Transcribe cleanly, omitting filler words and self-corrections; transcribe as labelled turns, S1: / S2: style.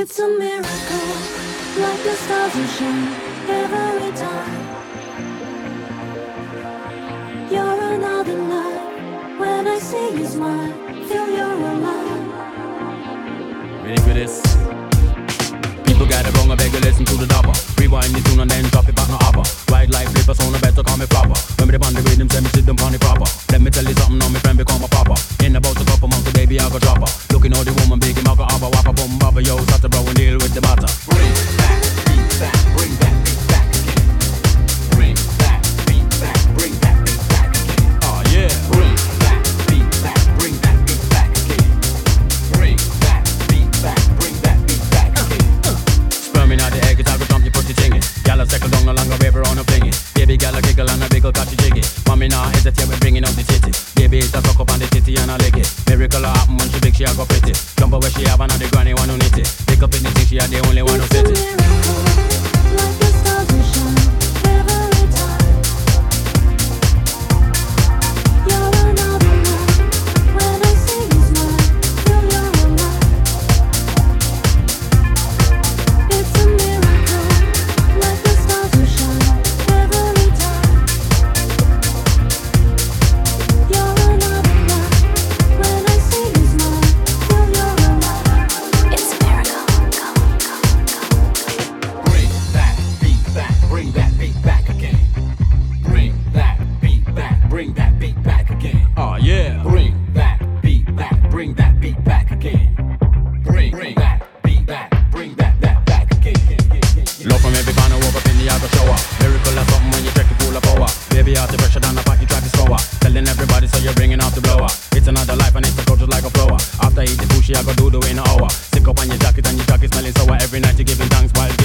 S1: It's a miracle, like the stars will shine every time. You're another light. When I see you smile, feel you're alive.
S2: Ready for this? People got it wrong, I beg you listen to the dopper. Rewind the tune and then drop it back no upper. Ride like flippers on the better call me proper. When me the band the rhythm, say me sit them on the proper. Let me tell you something, now my friend become a papa. In about a couple months, baby I go drop her. Looking all the woman, big him, I go abba, wappa, boom, baba, yo, start to bro and deal with the matter. Bring back, beat back, bring that beat back again. Bring that beat back, bring that beat back again. Oh yeah. Bring that beat back, bring that beat back again. Bring that beat back, bring that beat back again. Sperm in the egg, it's all go jump, you put the thing in. Gyal circle down no longer river on a fling it. Baby gyal a giggle and a wiggle, catch a jiggy. Mommy nah hesitate, we bringing out the titty. Baby it's a suck up on the titty and I lick it. Miracle happen when she big, she a go pretty. Jump where she have and the granny one who knit it. Pick up in the thing, she a the only one who fit it.
S1: Like the stars will shine every time. You're another light. When I see you smile, feel you're alive. It's a miracle, like the stars will shine every time. You're another light. When I see you smile, feel you're alive. It's a miracle.
S2: Bring that beat back again. Bring that beat back, bring that beat back again. Oh yeah. Bring that beat back, bring that beat back again. Bring that beat back, bring that back again. Love from every corner, walk up in the other shower. Miracle or something when you check the full of power. Baby out the pressure down the back, you drive it slower. Telling everybody so you're bringing out the blower. It's another life and it's a culture like a flower. After eat the sushi, I go do the in an hour. Stick up on your jacket and your jacket smelling sour. Every night you giving thanks while